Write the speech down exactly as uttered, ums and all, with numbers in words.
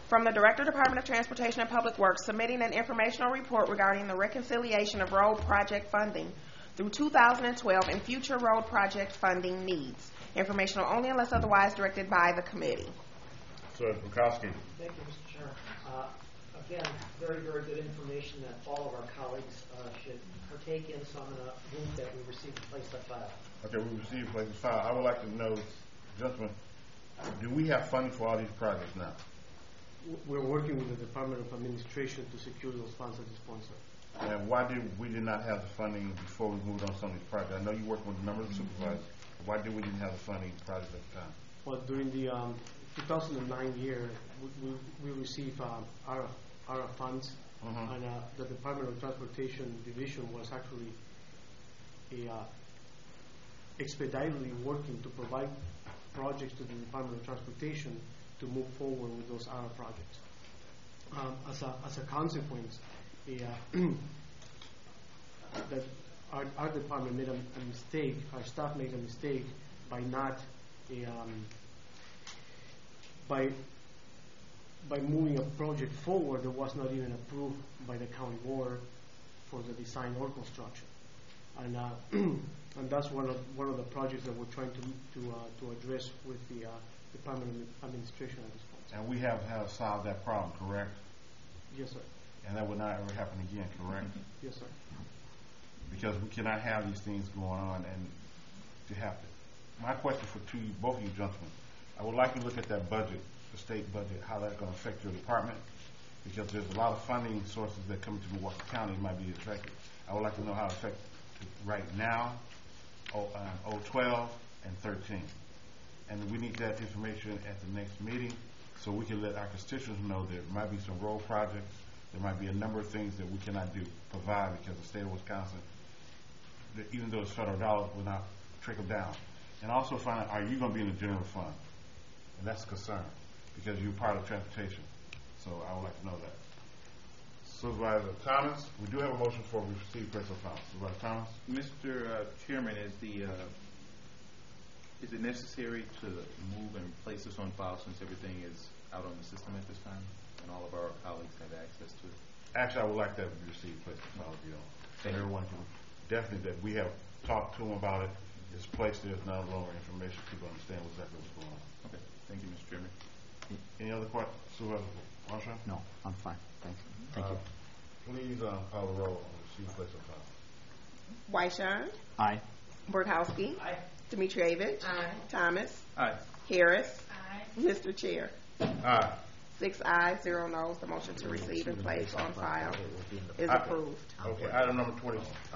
From the Director, Department of Transportation and Public Works, submitting an informational report regarding the reconciliation of road project funding through two thousand twelve and future road project funding needs. Informational only unless otherwise directed by the committee. Sir Bukowski. Thank you, Mister Chair. Uh, again, very, very good information that all of our colleagues uh, should partake in. So I'm going to move that we receive and place that file. Okay, we received place file. I would like to know, gentlemen, do we have funding for all these projects now? We're working with the Department of Administration to secure those funds at this point, sir. And why did we did not have the funding before we moved on some of these projects? I know you worked with a number of supervisors. Why did we didn't have the funding projects at the time? Well, during the um, two thousand nine year, we, we, we received um, ARA, ARA funds, Mm-hmm. and uh, the Department of Transportation Division was actually a, uh, expeditiously working to provide projects to the Department of Transportation to move forward with those ARA projects. Um, as, a, as a consequence, a, uh, that our, our department made a, a mistake, our staff made a mistake by not a, um, by by moving a project forward that was not even approved by the county board for the design or construction, and uh, and that's one of one of the projects that we're trying to to uh, to address with the uh, Department of Administration at this point. And we have, have solved that problem, correct? Yes, sir. And that will not ever happen again, correct? Yes, sir. Because we cannot have these things going on and to happen. My question for two, both of you gentlemen, I would like you to look at that budget, the state budget, how that's going to affect your department, because there's a lot of funding sources that come to Milwaukee County might be affected. I would like to know how it affects right now, oh, uh, oh twelve and thirteen. And we need that information at the next meeting so we can let our constituents know there might be some road projects, there might be a number of things that we cannot do, provide, because the state of Wisconsin, that even though it's federal dollars, will not trickle down. And also find out, are you going to be in the general fund? And that's a concern, because you're part of transportation. So I would like to know that. Supervisor Thomas, we do have a motion for we receive place of file. Supervisor Thomas? Mister Uh, Chairman, is the uh, is it necessary to move and place this on file since everything is out on the system at this time and all of our colleagues have access to it? Actually, I would like that we receive place of file, you know. So everyone can definitely, that we have talked to them about it. It's placed there, it's no longer information. People understand exactly what's going on. Okay. Thank you, Mister Chairman. Any other questions? Supervisor Marshall? No, I'm fine. Thank you. Thank uh, you. Please um, call the roll on receive place of file. Weisshorn, Aye. Burkowski, Aye. Demetrievich, Aye. Thomas, Aye. Harris, Aye. Mister Chair. Aye. Six ayes, zero noes. The motion to receive and place on file is I- approved. Okay, item number twenty.